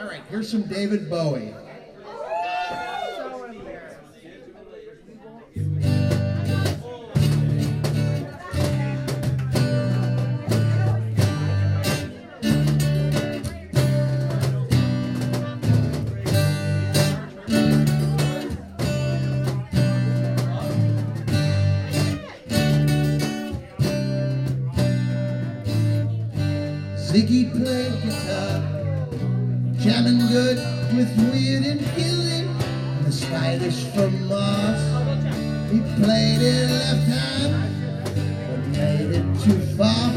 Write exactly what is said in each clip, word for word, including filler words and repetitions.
All right, here's some David Bowie. Ziggy played guitar, jamming good with Weird and Gilly, and the Spiders from Mars. He played it left hand, but made it too far.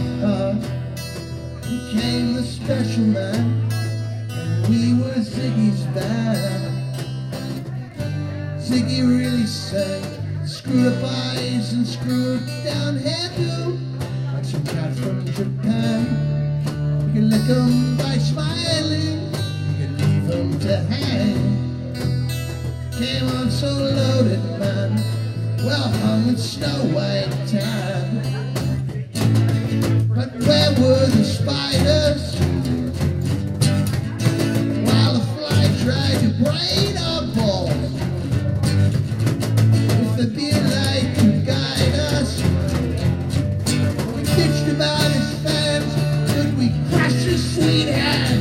Became the special man, and we were Ziggy's band. Ziggy really sang, screwed up eyes and screwed down hairdo, like some cat from Japan. You can lick 'em by smiling, you can leave 'em to hang. Came on so loaded, man, well hung with snow white tan. But where were the spiders while the fly tried to braid our balls? If the beer light could guide us, we bitched about his fans, could we crush his sweet hand?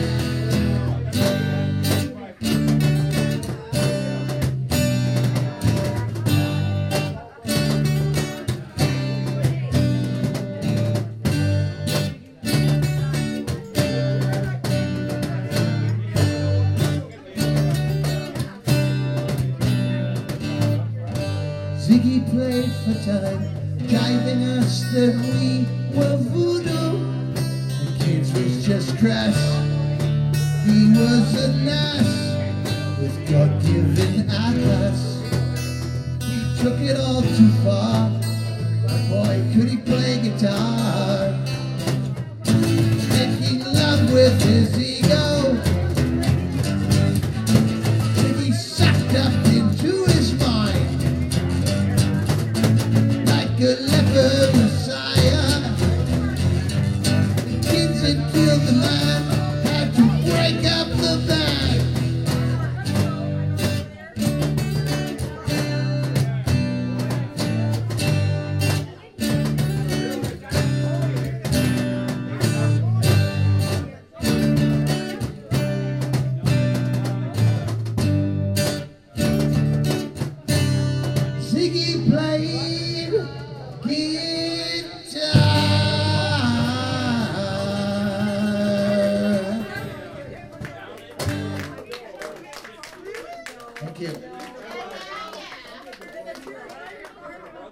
Ziggy played for time, jiving us that we were voodoo. The kids was just crass, he was a nas with God-given atlas. We took it all too far, boy could he play guitar. Making love with his ego, Ziggy sucked up into his mind like a leper messiah. The kids that killed the man had to break up the band. Ziggy played guitar. Thank you.